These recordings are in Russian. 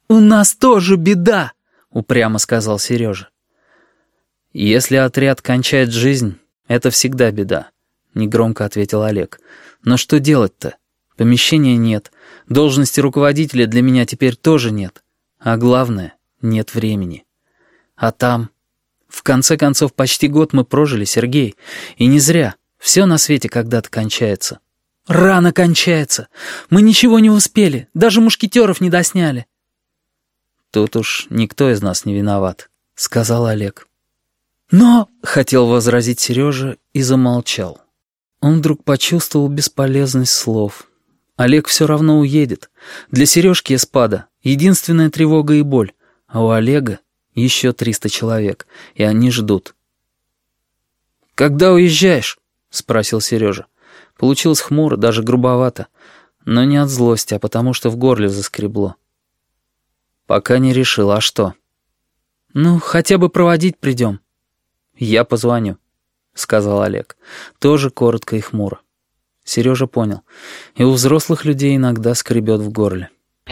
«У нас тоже беда», — упрямо сказал Сережа. «Если отряд кончает жизнь, это всегда беда», — негромко ответил Олег. «Но что делать-то? Помещения нет, должности руководителя для меня теперь тоже нет, а главное, нет времени. А там... В конце концов, почти год мы прожили, Сергей, и не зря. Все на свете когда-то кончается. Рано кончается. Мы ничего не успели, даже мушкетеров не досняли». «Тут уж никто из нас не виноват», — сказал Олег. «Но...» — хотел возразить Сережа и замолчал. Он вдруг почувствовал бесполезность слов. Олег все равно уедет. Для Сережки эспада единственная тревога и боль, а у Олега еще 300 человек, и они ждут. «Когда уезжаешь?» — спросил Сережа. Получилось хмуро, даже грубовато, но не от злости, а потому что в горле заскребло. «Пока не решил, а что?» «Ну, хотя бы проводить придем». «Я позвоню», — сказал Олег, тоже коротко и хмуро. Сережа понял, и у взрослых людей иногда скребет в горле.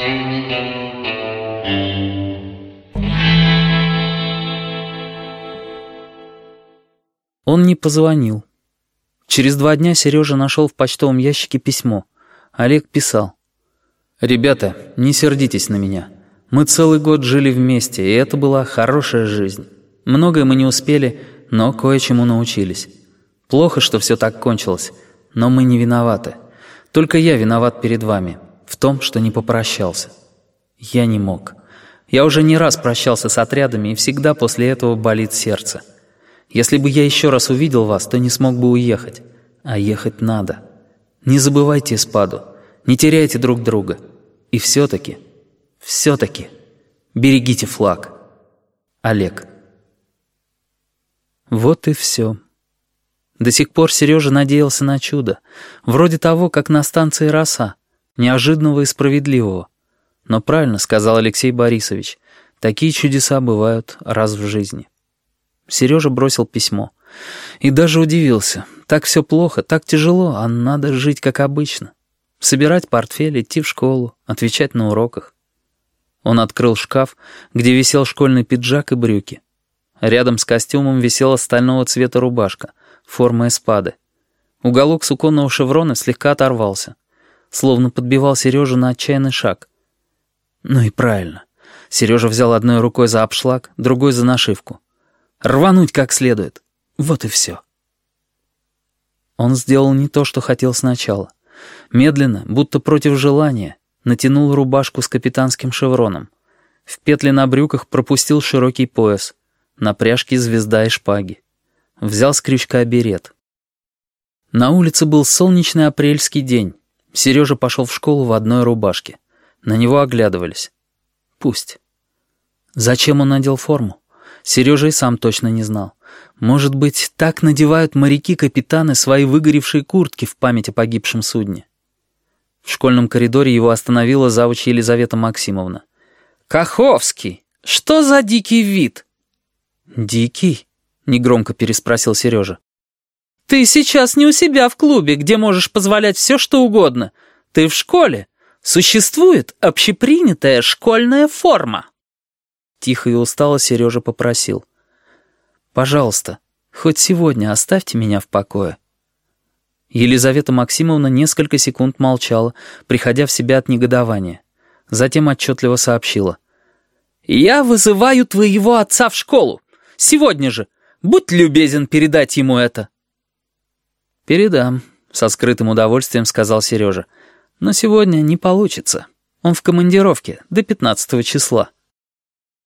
Он не позвонил. Через 2 дня Сережа нашел в почтовом ящике письмо. Олег писал: «Ребята, не сердитесь на меня. Мы целый год жили вместе, и это была хорошая жизнь. Многое мы не успели, но кое-чему научились. Плохо, что все так кончилось, но мы не виноваты. Только я виноват перед вами в том, что не попрощался. Я не мог. Я уже не раз прощался с отрядами, и всегда после этого болит сердце. Если бы я еще раз увидел вас, то не смог бы уехать. А ехать надо. Не забывайте эспаду, не теряйте друг друга. И все-таки, берегите флаг. Олег». Вот и все. До сих пор Сережа надеялся на чудо, вроде того, как на станции «Роса», неожиданного и справедливого. Но правильно сказал Алексей Борисович, такие чудеса бывают раз в жизни. Сережа бросил письмо. И даже удивился. Так все плохо, так тяжело, а надо жить как обычно. Собирать портфель, идти в школу, отвечать на уроках. Он открыл шкаф, где висел школьный пиджак и брюки. Рядом с костюмом висела стального цвета рубашка, форма эспады. Уголок суконного шеврона слегка оторвался, словно подбивал Сережу на отчаянный шаг. Ну и правильно. Сережа взял одной рукой за обшлаг, другой за нашивку. Рвануть как следует. Вот и все. Он сделал не то, что хотел сначала. Медленно, будто против желания, натянул рубашку с капитанским шевроном. В петли на брюках пропустил широкий пояс. На пряжке звезда и шпаги. Взял с крючка берет. На улице был солнечный апрельский день. Сережа пошел в школу в одной рубашке. На него оглядывались. Пусть. Зачем он надел форму? Сережа и сам точно не знал. Может быть, так надевают моряки-капитаны свои выгоревшие куртки в память о погибшем судне. В школьном коридоре его остановила завуч Елизавета Максимовна. «Каховский, что за дикий вид?» «Дикий?» — негромко переспросил Сережа. «Ты сейчас не у себя в клубе, где можешь позволять все, что угодно. Ты в школе. Существует общепринятая школьная форма». Тихо и устало Сережа попросил: «Пожалуйста, хоть сегодня оставьте меня в покое». Елизавета Максимовна несколько секунд молчала, приходя в себя от негодования. Затем отчетливо сообщила: «Я вызываю твоего отца в школу. Сегодня же. Будь любезен передать ему это». «Передам», — со скрытым удовольствием сказал Сережа. «Но сегодня не получится. Он в командировке до 15 числа».